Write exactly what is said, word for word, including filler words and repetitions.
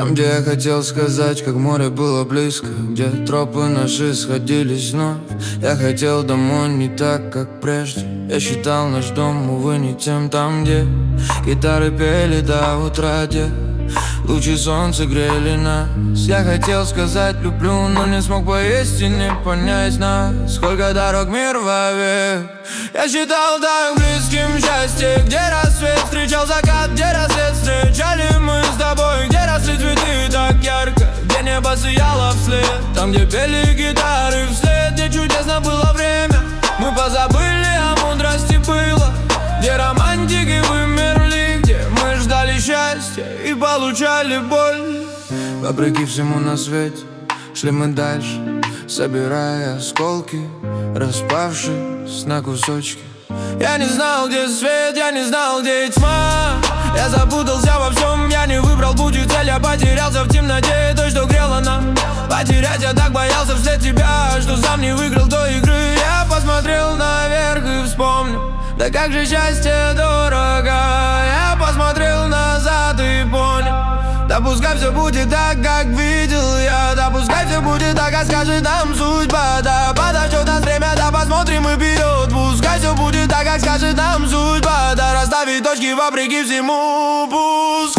Там, где я хотел сказать, как море было близко, где тропы наши сходились вновь. Я хотел домой не так, как прежде. Я считал наш дом, увы, не тем. Там, где гитары пели до утра, где лучи солнца грели нас. Я хотел сказать люблю, но не смог поистине понять нас. Сколько дорог мир вовек. Я считал так близким счастье, где рассвет встречал закат, где рассвет встречали мы с тобой, где росли цветы так ярко, где небо сияло вслед. Там, где пели гитары вслед, где чудесно было время. Мы позабыли, о мудрости было, где романтики вымерли, где мы ждали счастья и получали боль. Вопреки всему на свете шли мы дальше, собирая осколки, распавшись на кусочки. Я не знал, где свет, я не знал, где тьма. Я запутался во всем, я не выбрал путь и цель. Я потерялся в темноте, той, что грела нам. Потерять я так боялся вслед тебя, что сам не выиграл той игры. Я посмотрел наверх и вспомнил, да как же счастье дорого. Я посмотрел назад и понял, да пускай все будет так, как видел я. Да пускай все будет так, как скажет нам судьба. Да подождет нас время, да посмотрим и вперед. Пускай все будет так, как скажет нам судьба. Да расставить точки вопреки всему. Пускай